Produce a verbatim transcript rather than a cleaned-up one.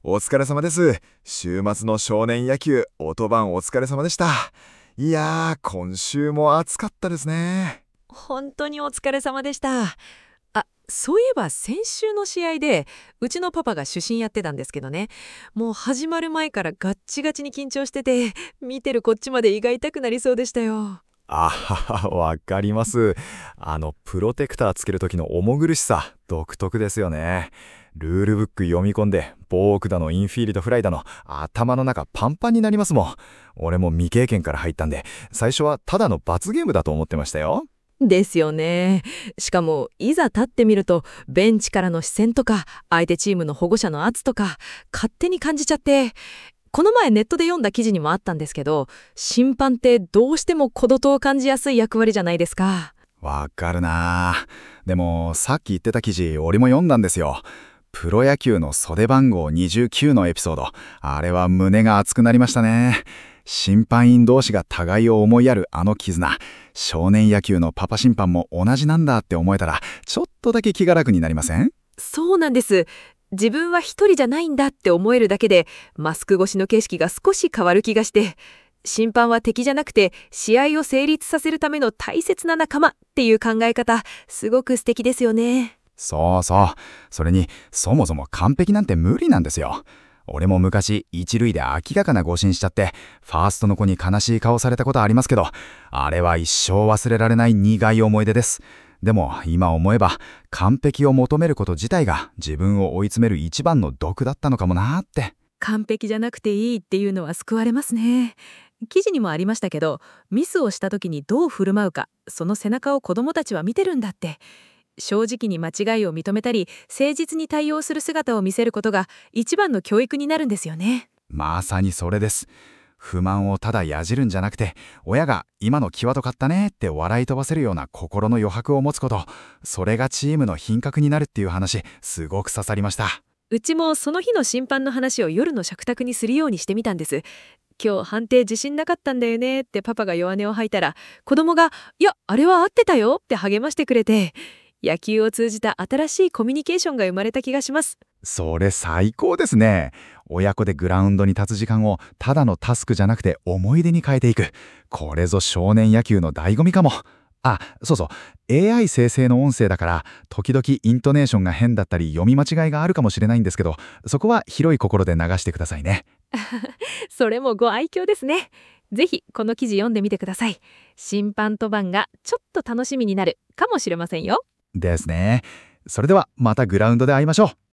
お疲れ様です。週末の少年野球、音番お疲れ様でした。いやー、今週も暑かったですね。 本当にお疲れ様でした。あ、そういえば先週の試合で、うちのパパが主審やってたんですけどね、もう始まる前からガッチガチに緊張してて、見てるこっちまで胃が痛くなりそうでしたよ。 あはは、わかります。あの、プロテクターつける時の重苦しさ、独特ですよね。ルールブック読み込んで、ボークだのインフィールドフライだの、頭の中パンパンになりますもん。俺も未経験から入ったんで、最初はただの罰ゲームだと思ってましたよ。 ですよね。しかも、いざ立ってみると、ベンチからの視線とか、相手チームの保護者の圧とか、勝手に感じちゃって、この前ネットで読んだ記事にもあったんですけど、審判ってどうしても孤独を感じやすい役割じゃないですか。 わかるなぁ。でも、さっき言ってた記事、俺も読んだんですよ。プロ野球の袖番号にじゅうきゅうのエピソード。あれは胸が熱くなりましたね。審判員同士が互いを思いやるあの絆。少年野球のパパ審判も同じなんだって思えたら、ちょっとだけ気が楽になりません？ そうなんです。自分は一人じゃないんだって思えるだけで、マスク越しの景色が少し変わる気がして、審判は敵じゃなくて、試合を成立させるための大切な仲間っていう考え方、すごく素敵ですよね。 そうそう。それに、そもそも完璧なんて無理なんですよ。俺も昔、一塁で明らかな誤審しちゃって、ファーストの子に悲しい顔されたことありますけど、あれは一生忘れられない苦い思い出です。でも、今思えば、完璧を求めること自体が自分を追い詰める一番の毒だったのかもなーって。 完璧じゃなくていいっていうのは救われますね。記事にもありましたけど、ミスをした時にどう振る舞うか、その背中を子どもたちは見てるんだって。正直に間違いを認めたり、誠実に対応する姿を見せることが一番の教育になるんですよね。 まさにそれです。不満をただやじるんじゃなくて、親が今の際どかったねって笑い飛ばせるような心の余白を持つこと、それがチームの品格になるっていう話、すごく刺さりました。 うちもその日の審判の話を夜の食卓にするようにしてみたんです。今日判定自信なかったんだよねってパパが弱音を吐いたら、子供がいやあれは合ってたよって励ましてくれて、野球を通じた新しいコミュニケーションが生まれた気がします。 それ最高ですね。親子でグラウンドに立つ時間をただのタスクじゃなくて思い出に変えていく。これぞ少年野球の醍醐味かも。あ、そうそう。エーアイ 生成の音声だから、時々イントネーションが変だったり読み間違いがあるかもしれないんですけど、そこは広い心で流してくださいね。 それもご愛嬌ですね。ぜひこの記事読んでみてください。審判と番がちょっと楽しみになるかもしれませんよ。 ですね。それではまたグラウンドで会いましょう。